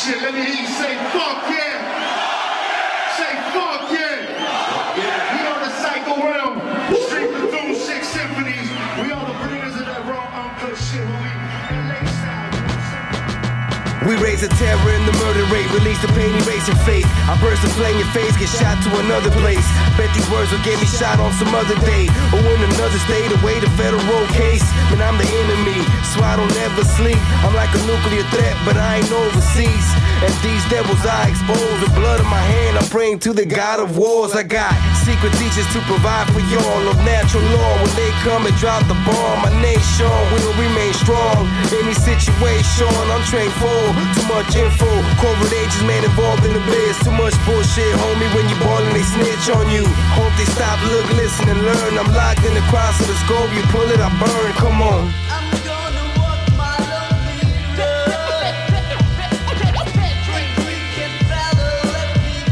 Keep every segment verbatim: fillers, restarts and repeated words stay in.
shit. Let me hear you say fuck yeah. Say fuck yeah. We on the cycle realm. Street Platoon, six symphonies. We are the bringers of that raw uncut shit. When we lay side. We raise the terror in the murder rate, release the pain, erasing fate. I burst a flame, your face, get shot to another place. Bet these words will get me shot on some other day, or in another state, away the federal case. Man, I'm the enemy, so I don't ever sleep. I'm like a nuclear threat, but I ain't overseas. And these devils I expose, the blood in my hand, I'm praying to the God of wars. I got secret teachers to provide for y'all of natural law. When they come and drop the bomb, my nation will remain strong. Any situation, I'm trained for. Too much info, corporate agents, man, involved in the biz. Too much bullshit, homie, when you ballin', they snitch on you. Hope they stop, look, listen, and learn. I'm locked in the cross of the scope, you pull it, I burn, come on. I'm gonna walk my lonely road. Drink, drink, and battle, let me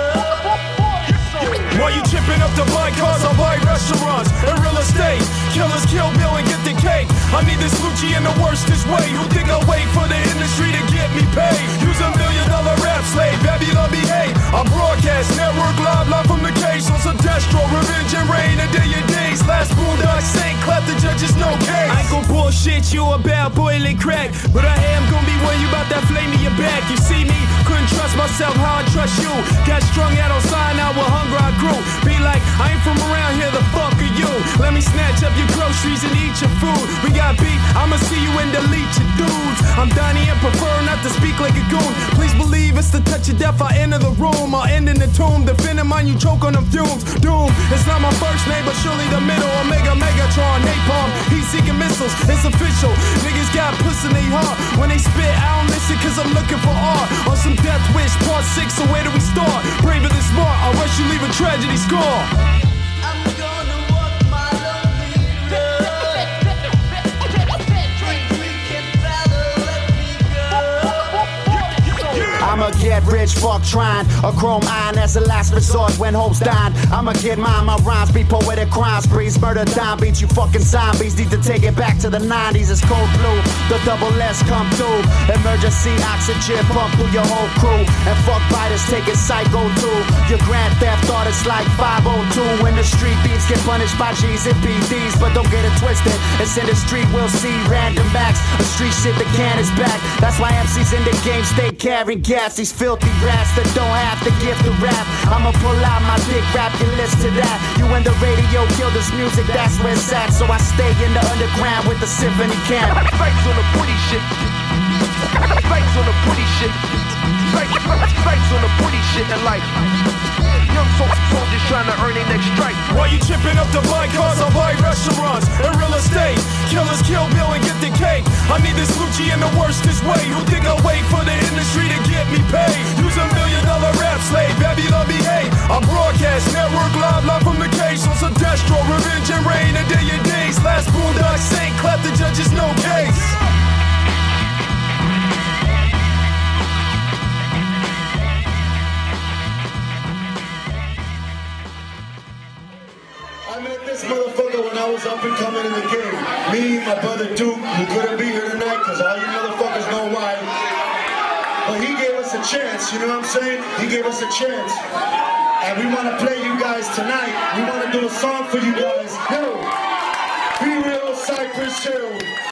go. While you tripping up to buy cars, I'll buy restaurants and real estate. Killers kill Bill and get the cake. I need this Lucci in the worstest way. Who think I'll wait for the industry to get me paid? Use a million dollar rap slave, Babylon behave. I broadcast, network live, live from the case. On some destro, revenge and rain, a day of days. Last boondock saint, clap the judges, no case. I ain't gon' bullshit you about boiling crack, but I am gon' be where you about that flame in your back. You see me, couldn't trust myself, how I trust you. Got strung out on sign out with hunger I grew. Be like, I ain't from around here, the fuck are you? Let me snatch up your groceries and eat your food. We got beef, I'ma see you and delete your dudes. I'm Donnie and prefer not to speak like a goon. Please believe it's the touch of death, I enter the room. I'll end in the tomb, defending mine, you choke on them fumes. Doom, it's not my first name, but surely the middle. Omega, Megatron, Napalm, heat seeking missiles, it's official. Niggas got puss in they heart. When they spit, I don't listen cause I'm looking for art. On some Death Wish, part six, so where do we start? Braver than smart, I rush you leave a tragedy score. I'm gonna walk my lonely road. Drink, drink, and battle, let me go. I'ma get rich, fuck trying. A chrome iron as a last resort when hope's dying. I'ma get mine, my rhymes be poetic crime sprees. Murder dime beats, you fucking zombies. Need to take it back to the nineties, it's cold blue. The double S come through. Emergency oxygen pump through your whole crew. And fuck biters, take it psycho too. Your grand theft thought it's like five oh two. When the street thieves get punished by G's and P Ds. But don't get it twisted, it's in the street, we'll see random acts. A street shit, the can is back. That's why M Cs in the game stay carrying gas. These filthy rats that don't have the gift to rap. I'ma pull out my dick, rap your lips to that. You and the radio kill this music, that's where it's at. So I stay in the underground with the symphony camp. Strikes on the pretty shit. Strikes on the pretty shit. Strikes, strikes on the pretty shit in life. Young soldiers trying to earn their next strike. While you tripping up to buy cars, I'll buy restaurants and real estate. Killers kill Bill and get the cake. I need this Lucci in the worstest way. Who think I'll wait for the industry to get me paid? Use a million dollar rap slave, Babylon behave. I broadcast, network live, live from the case. On some destro, revenge and rain, a day of days. Last boondock saint, clap the judges, no case. I met this motherfucker when I was up and coming in the game. Me, my brother Duke, who couldn't be here tonight because all you motherfuckers know why. But he gave us a chance, you know what I'm saying? He gave us a chance. And we want to play you guys tonight. We want to do a song for you guys. Yo, Be Real, Cypress Hill.